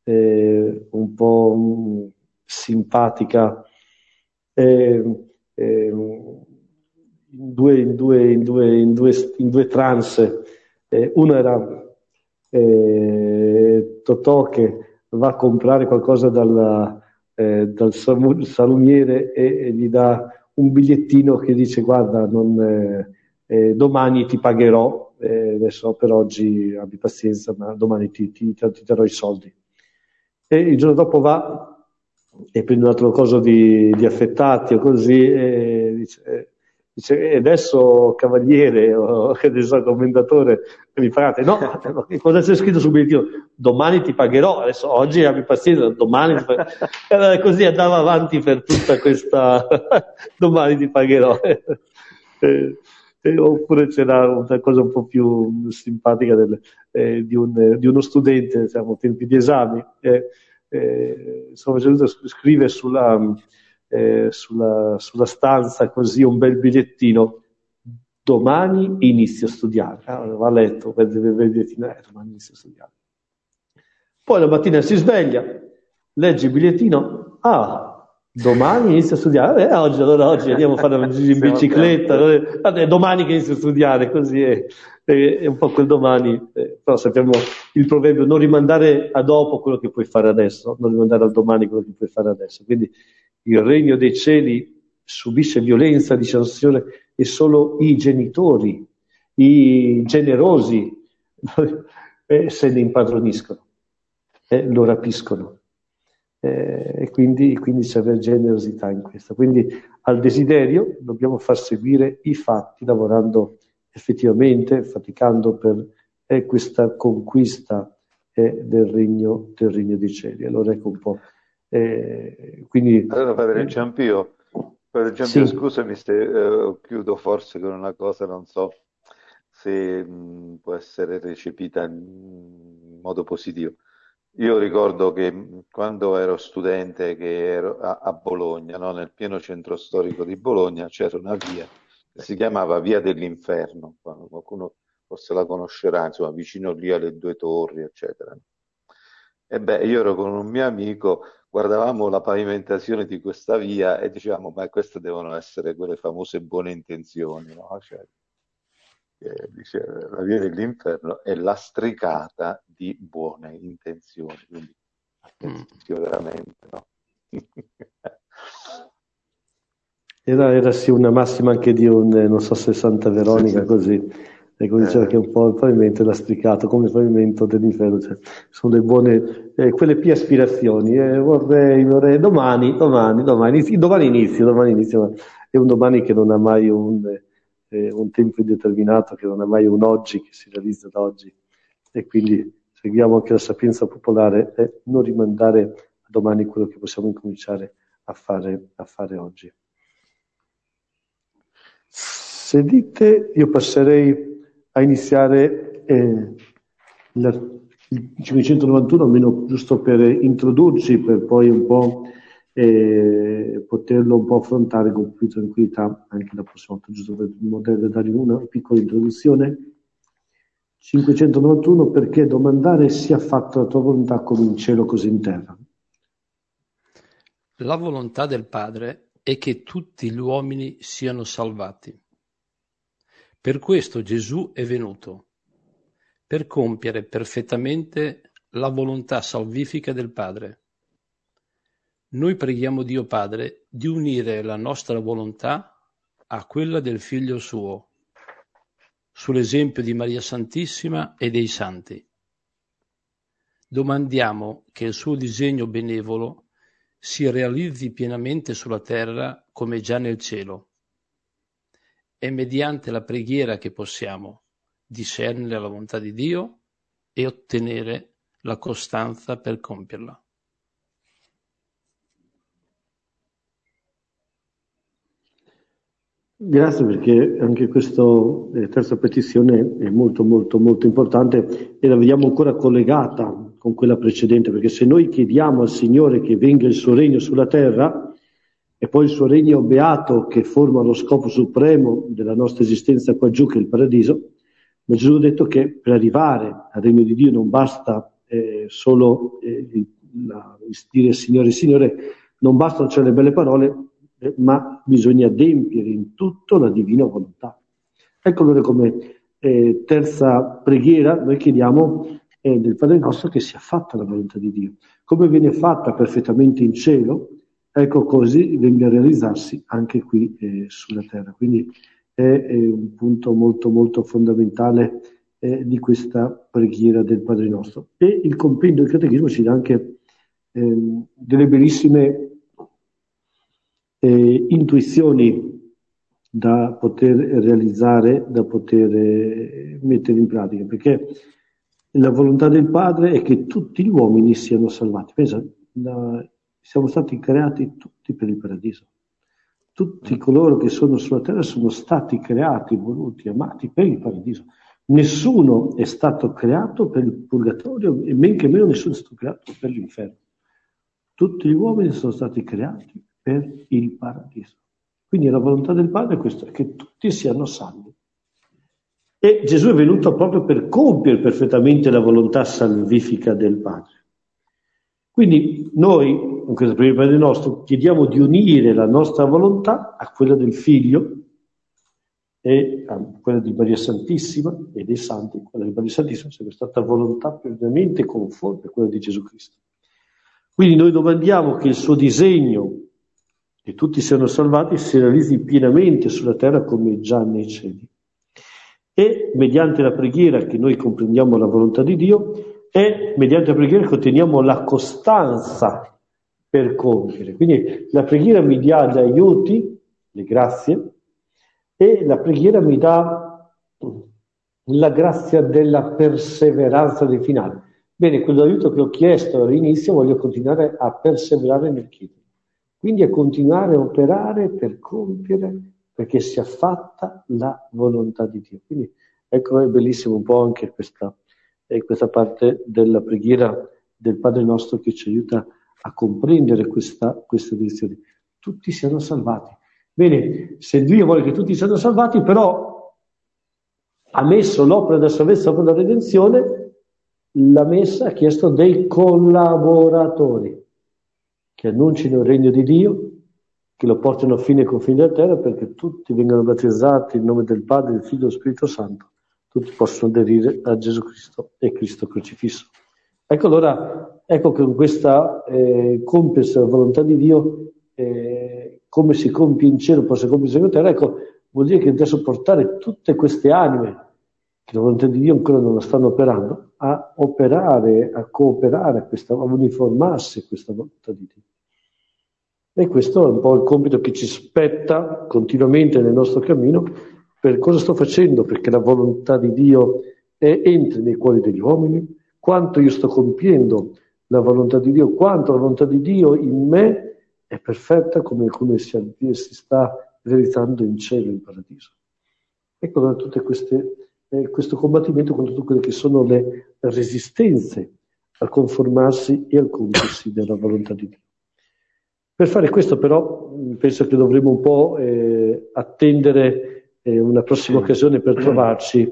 Speaker 2: simpatica, in due trance. Una era Totò che va a comprare qualcosa dal salumiere e gli dà un bigliettino che dice: guarda, domani ti pagherò. Adesso per oggi abbi pazienza, ma domani ti darò i soldi. E il giorno dopo va e prende un altro coso di affettati o così, e dice e adesso cavaliere o che ne so, commendatore, mi pagate? No, cosa c'è scritto sul bigliettino? Domani ti pagherò, adesso oggi abbi pazienza, domani ti pagherò. E così andava avanti per tutta questa domani ti pagherò. Oppure c'era una cosa un po' più simpatica di uno studente, diciamo, a tempi di esami, scrive sulla stanza così un bel bigliettino: domani inizio a studiare. Va a letto, vede il bigliettino, domani inizio a studiare. Poi la mattina si sveglia, legge il bigliettino, domani inizio a studiare, oggi andiamo a fare un giro in bicicletta, domani che inizio a studiare, così è un po' quel domani, però sappiamo il proverbio, non rimandare a dopo quello che puoi fare adesso, non rimandare al domani quello che puoi fare adesso, quindi il regno dei cieli subisce violenza, dice la Signore, e solo i genitori, i generosi se ne impadroniscono, lo rapiscono. E quindi c'è generosità in questo. Quindi al desiderio dobbiamo far seguire i fatti, lavorando effettivamente, faticando per questa conquista del regno dei cieli. Allora ecco un po'. Quindi,
Speaker 1: allora Padre Giampio,
Speaker 2: sì.
Speaker 1: scusami se chiudo forse con una cosa, non so se può essere recepita in modo positivo. Io ricordo che quando ero studente, che ero a Bologna, no? Nel pieno centro storico di Bologna, c'era una via che si chiamava Via dell'Inferno, qualcuno forse la conoscerà, insomma, vicino lì alle Due Torri, eccetera. E beh, io ero con un mio amico, guardavamo la pavimentazione di questa via e dicevamo, ma queste devono essere quelle famose buone intenzioni, no? Cioè, dice, la via dell'inferno è lastricata di buone intenzioni, quindi attenzione veramente, no?
Speaker 2: Era sì una massima anche di non so se Santa Veronica,
Speaker 1: Sì.
Speaker 2: Così. Ecco, diceva che un po' il pavimento è lastricato come il pavimento dell'inferno, cioè, sono le buone, quelle più aspirazioni. Vorrei domani inizio, ma è un domani che non ha mai un tempo indeterminato, che non ha mai un oggi che si realizza da oggi. E quindi seguiamo anche la sapienza popolare e non rimandare a domani quello che possiamo incominciare a fare oggi. Se dite, io passerei a iniziare il 591, almeno giusto per introdurci, per poi un po' poterlo un po' affrontare con più tranquillità anche la prossima volta, giusto per dare una piccola introduzione. 591, perché domandare sia fatta la tua volontà come in cielo così in terra.
Speaker 3: La volontà del Padre è che tutti gli uomini siano salvati. Per questo Gesù è venuto, per compiere perfettamente la volontà salvifica del Padre. Noi preghiamo Dio Padre di unire la nostra volontà a quella del Figlio suo, sull'esempio di Maria Santissima e dei Santi. Domandiamo che il suo disegno benevolo si realizzi pienamente sulla terra come già nel cielo. È mediante la preghiera che possiamo discernere la volontà di Dio e ottenere la costanza per compierla.
Speaker 2: Grazie, perché anche questa terza petizione è molto molto molto importante e la vediamo ancora collegata con quella precedente, perché se noi chiediamo al Signore che venga il suo regno sulla terra e poi il suo regno beato che forma lo scopo supremo della nostra esistenza qua giù, che è il paradiso, ma Gesù ha detto che per arrivare al regno di Dio non basta solo dire Signore, Signore, non bastano cioè le belle parole, ma bisogna adempiere in tutto la divina volontà. Ecco allora come terza preghiera noi chiediamo del Padre nostro che sia fatta la volontà di Dio. Come viene fatta perfettamente in cielo, ecco così venga a realizzarsi anche qui sulla terra. Quindi è un punto molto molto fondamentale di questa preghiera del Padre nostro. E il compendio del Catechismo ci dà anche delle bellissime intuizioni da poter realizzare, da poter mettere in pratica, perché la volontà del Padre è che tutti gli uomini siano salvati. Pensa, siamo stati creati tutti per il paradiso. Tutti coloro che sono sulla terra sono stati creati, voluti, amati per il paradiso. Nessuno è stato creato per il purgatorio e men che meno nessuno è stato creato per l'inferno. Tutti gli uomini sono stati creati per il paradiso. Quindi la volontà del Padre è questa, che tutti siano salvi. E Gesù è venuto proprio per compiere perfettamente la volontà salvifica del Padre. Quindi noi, in questo primo Padre nostro, chiediamo di unire la nostra volontà a quella del Figlio e a quella di Maria Santissima e dei Santi. Quella di Maria Santissima è sempre stata volontà pienamente conforme a quella di Gesù Cristo. Quindi noi domandiamo che il suo disegno, che tutti siano salvati, si realizzi pienamente sulla terra come già nei cieli. E mediante la preghiera che noi comprendiamo la volontà di Dio, e mediante la preghiera che otteniamo la costanza per compiere. Quindi la preghiera mi dà gli aiuti, le grazie, e la preghiera mi dà la grazia della perseveranza del finale. Bene, quell'aiuto che ho chiesto all'inizio voglio continuare a perseverare nel chiedere. Quindi a continuare a operare per compiere, perché sia fatta la volontà di Dio. Quindi ecco, è bellissimo un po' anche questa parte della preghiera del Padre nostro che ci aiuta a comprendere questa direzione. Tutti siano salvati. Bene, se Dio vuole che tutti siano salvati, però ha messo l'opera della salvezza per la redenzione, la Messa ha chiesto dei collaboratori che annuncino il regno di Dio, che lo portino a fine ai confini della terra, perché tutti vengano battezzati in nome del Padre, del Figlio e dello Spirito Santo. Tutti possono aderire a Gesù Cristo e Cristo crocifisso. Ecco allora, ecco che con questa compiersi la volontà di Dio, come si compie in cielo, possa compiersi in terra, ecco, vuol dire che adesso portare tutte queste anime, che la volontà di Dio ancora non la stanno operando, a operare, a cooperare, a uniformarsi a questa volontà di Dio. E questo è un po' il compito che ci spetta continuamente nel nostro cammino, per cosa sto facendo perché la volontà di Dio entri nei cuori degli uomini, quanto io sto compiendo la volontà di Dio, quanto la volontà di Dio in me è perfetta come si sta realizzando in cielo, in paradiso. Ecco allora tutte questo combattimento contro tutte quelle che sono le resistenze al conformarsi e al compiersi della volontà di Dio. Per fare questo però penso che dovremo un po' attendere una prossima occasione per trovarci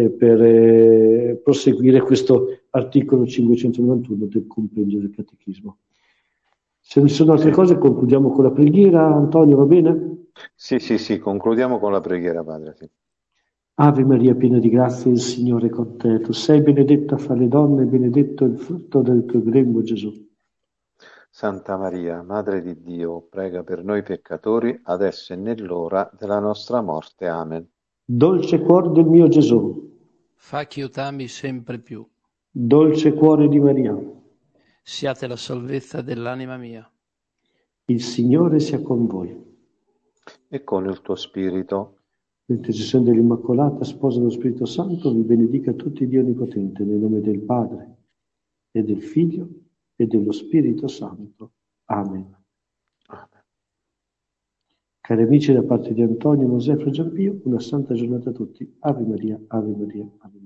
Speaker 2: per proseguire questo articolo 591 del compendio del Catechismo. Se non ci sono altre cose concludiamo con la preghiera. Antonio, va bene?
Speaker 1: Sì, concludiamo con la preghiera, Padre. Sì.
Speaker 2: Ave Maria, piena di grazia, il Signore è con te. Tu sei benedetta fra le donne, benedetto il frutto del tuo grembo, Gesù.
Speaker 1: Santa Maria, Madre di Dio, prega per noi peccatori, adesso e nell'ora della nostra morte. Amen.
Speaker 2: Dolce cuore del mio Gesù,
Speaker 3: fa che io t'ami sempre più.
Speaker 2: Dolce cuore di Maria,
Speaker 3: siate la salvezza dell'anima mia.
Speaker 2: Il Signore sia con voi.
Speaker 1: E con il tuo spirito.
Speaker 2: L'intercessione dell'Immacolata, Sposa dello Spirito Santo, vi benedica tutti Dio Onnipotente, nel nome del Padre, e del Figlio, e dello Spirito Santo. Amen.
Speaker 1: Amen.
Speaker 2: Cari amici, da parte di Antonio, Mosè e Fra Giampio, una santa giornata a tutti. Ave Maria, Ave Maria, Ave Maria.